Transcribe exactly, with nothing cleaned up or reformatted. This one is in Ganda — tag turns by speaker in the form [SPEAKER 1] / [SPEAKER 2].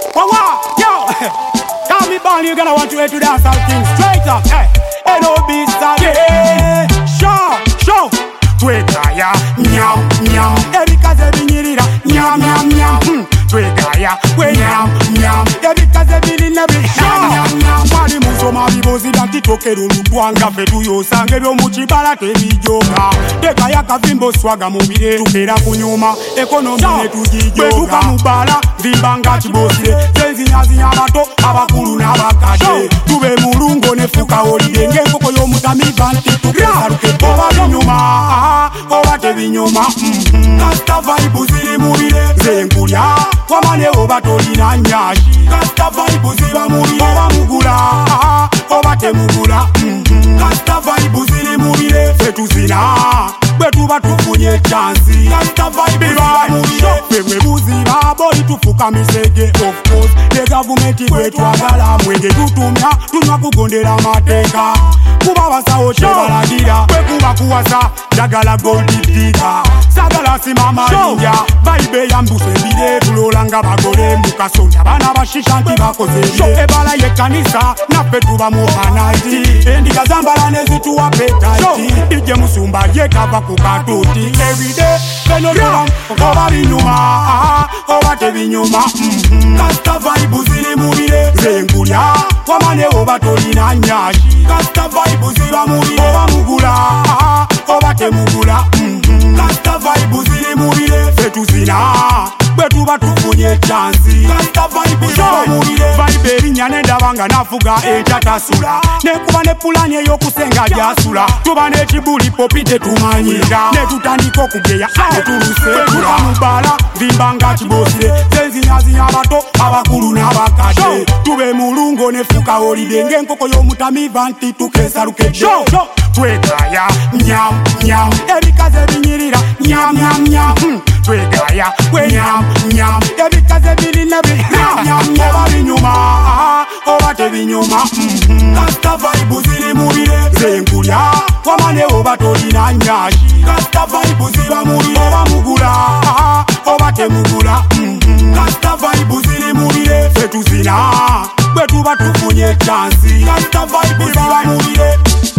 [SPEAKER 1] Wow, wow, yo. Call me Bonnie, you're gonna want to head to dance all king straight up. Hey, N O B again. Show, show. Twekaya, nyam, nyam. Ebikaze binyirira, nyam, nyam, nyam. Hmm. Twekaya, we nyam, nyam. Ebikaze bilina bi, nyam, nyam, nyam. Mwali musoma bibozi datitokera olugwanga ffe tuyosanga ebyo mu kibala tebijoga. Tekaya kavimbo swaga mubire tukera kunyuma ekonomi ne tugijoga. Bwe tuva mu bbala vimba nga kibosire zenzinyazinya abato abakulu n'abakadde. Tube mulungo ne fuka holide ng'enkoko y'omutamiva nti tukesaluke oba binyuma oba tebinyuma. Kasita vibe ziri mubire zenkulya wamane oba tolina nyashi. Kasita vibe ziba mubire oba mugula oba temugula. Kasita vibe ziri mubire ffe tuzina bwe tuba tufunye chansi. Kasita vibe ziba mubire ffe bwe buziba boli tufuka misege. Of course the government bwe twagala mwenge tutumya tunywa kugondera amateeka kuba basawo kyebalagira bwe kuba kuwasa njagala gold digger sagala simama linja vibe yambuse mbire tulola nga bagole mukasonda bana bashisha nti bakoze bye ebala yekanisa naffe tuba mu hanaiti endiga zambala nezituwa petaiti ije musumba yekava ku katuti everyday feno tuba oba binyuma oba tebinyuma. Kasita vibe ziri mubire zengulya wamane oba tolina nyashi. Kasita vibe ziba mubire oba mugula oba temugula. Kasita vibe ziri mubire ffe tuzina bwe tuba tufunye chansi. Kasita vibe ziba mubire vibe erinnya n'endaba nga nafuga ekyatasula nekuba ne pulani ey'okusenga gyasula. Tuba n'ekibuli popi tetumanyira ne tutandika okugeya ne tulusekula mu bbala vimba nga kibosire zenzinyazinya abato abakulu n'abakadde. Tube mulungo ne fuka holide ng'enkoko y'omutamiva nti tukesalukedde. Twekaya nyam, nyam. Ebikaze binyirira nyam, nyam, nyam. Twekaya we nyam, nyam. Ebikaze bilina bi nyam, nyam, nyam. Oba binyuma oba tebinyuma. Kasita vibe ziri mubire zenkulya wamane oba tolina nyashi. Kasita vibe ziba mubire oba mugula oba temugula. Kasita vibe ziri mubire ffe tuzina bwe tuba tufunye chansi. Kasita vibe ziba mubire